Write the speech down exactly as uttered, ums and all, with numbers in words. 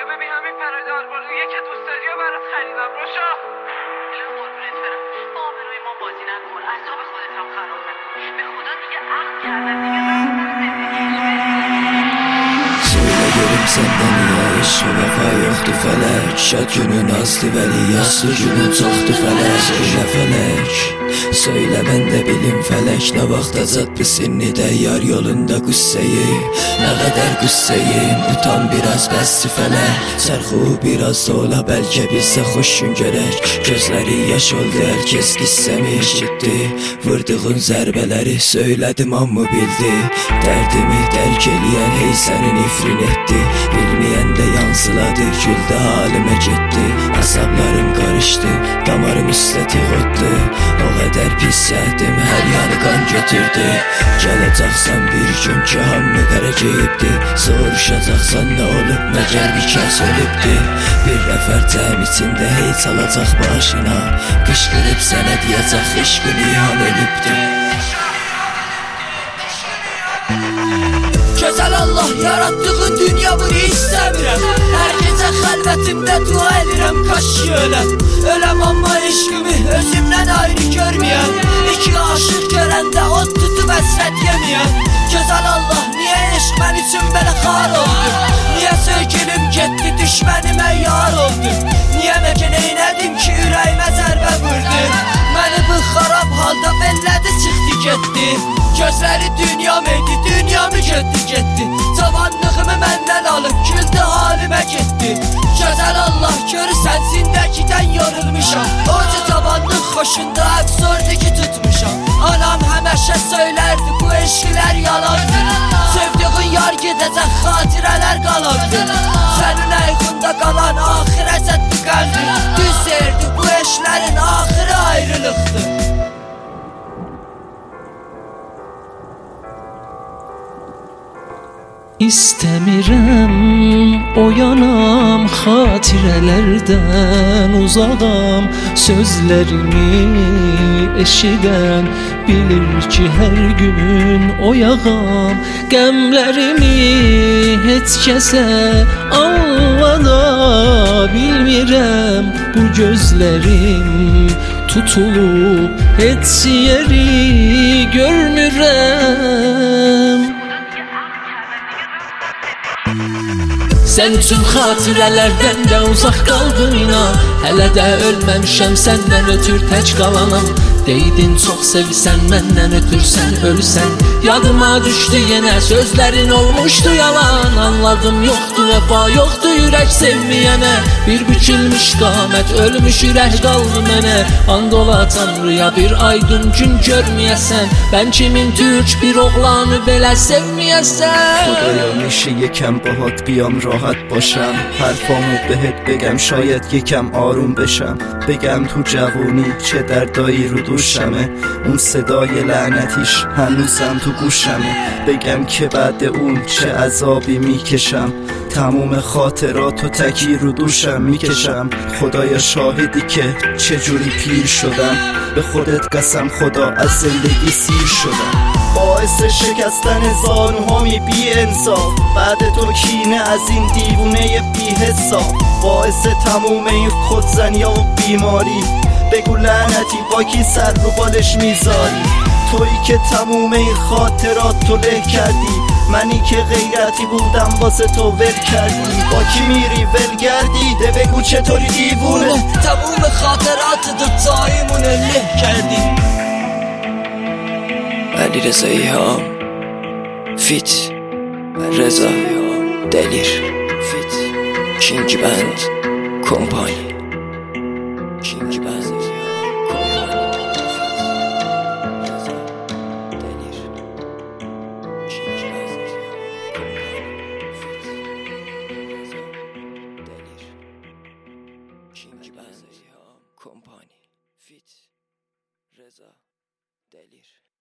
بیا ببین همین پرایدار بلویه که دوست داری و برات خریدم روشا. الان قربونت برم با آبروی ما بازی نکن، اعصاب خودت هم خراب نکن. به خدا دیگه عقد کردم دیگه Söyle görüm senden niye eşi vefa yoktu felek Şad günün azdı veli yaslı günün çoxdu felek Söyle felek Söyle ben de bilim felek Ne vaxt azaddı sinni de yar yolunda qüsseyi Ne qədər qüsseyim utan biraz bəssi felek Çərxu biraz da ola bəlkə bizdə xoş gün görək Gözləri yaş oldu herkes qissəmi eşitdi Vurduğun zərbələri söylədim amma bildi Dərdimi dərk eləyən hey sənin ifrin etdi Bilməyən də yansıladı güldə halimə getdi Əsablarım qarışdı damarım üstə tiğotdu O qədər pis səhdim hər yanı qan götürdü Gələcəksən bir gün ki hamı qara geyibdi Soruşacaqsan nə olub məgər bir kəs ölübdü Bir nəfər cəm içində hey çalacaq başına Qışqırıb sənə deyəcək eşq nihan ölübdü Gözəl Allah yarattığın dünya bunu istəmirəm Hər gecə xəlvətimdə dua edirəm kaş ki öləm Öləm amma eşqimi özümdən ayrı görməyəm İki aşıq görəndə od tutub əsrət yeməyəm Gözəl Allah niyə eşq mən üçün belə xar oldu Niyə sevgilim getdi düşmənimə yar oldu Niyə məcə neynədim ki ürəyimə zərbə vurdu Məni bu xarab halda bellədi çıxdı getdi Gözləri dünyam idi, dünyamı götdü getdi Cavanlığımı məndən alıb, güldü halimə getdi Gözəl Allah görürsən, zindəkidən yorulmuşam Oca cavanlıq xoşunda əfsordu ki tutmuşam Anam həməşə söylərdi, bu eşqlər yalandır Sevdiğin yar gedəcək, xatirələr qalandır Sənin əygunda qalan axirəcət bu qəlbdir Düz deyirdi, bu eşqlərin axırı ayrılıqdır İstəmirəm oyanam xatirələrdən uzağam Sözlərimi eşidən bilir ki hər gün oyağam Qəmlərimi heç kəsə anlada bilmirəm Bu gözlərim tutulub heç yeri görmürəm Sən üçün xatirələrdən də uzaq qaldın inan Hələ də ölməmişəm səndən ötür tək qalanam Deydin çox sevirsən məndən ötür sən ölsən Yadıma düşdü yenə sözlərin olmuşdu yalan Anladım yoxdur vəfa yoxdur ürək sevməyənə Bir bükülmüş qamət ölmüş ürək qaldı mənə And ola Tanrıya bir aydın gün görməyəsən Ben kimin türk bir oğlanı belə sevməyəsən خدایا میشه یکم باهات بیام راحت باشم حرفامو بهت بگم شاید یکم آروم بشم بگم تو جوونی چه دردایی رو دوشمه اون صدای لعنتیش هنوزم تو گوشمه بگم که بعد اون چه عذابی میکشم تموم خاطراتو تکی رو دوشم میکشم خدایا شاهدی که چجوری پیر شدم به خودت قسم خدا از زندگی سیر شدم باعث شکستن زانوهامی بی انصاف بعد تو کینه از این دیوونه بی حساب باعث تموم این خودزنی و بیماری بگو لعنتی با کی سر رو بالش میذاری تویی که تموم این خاطرات تو له کردی منی که غیرتی بودم واسه تو ول کردی با کی میری ول گردی ده بگو چطوری دیوونه تموم خاطرات دوتاییمونه له کردی علی رضا ایهام فیت رضا دلیر فیت کینگ بند کمپانی کینگ بند کمپانی فیت رضا دلیر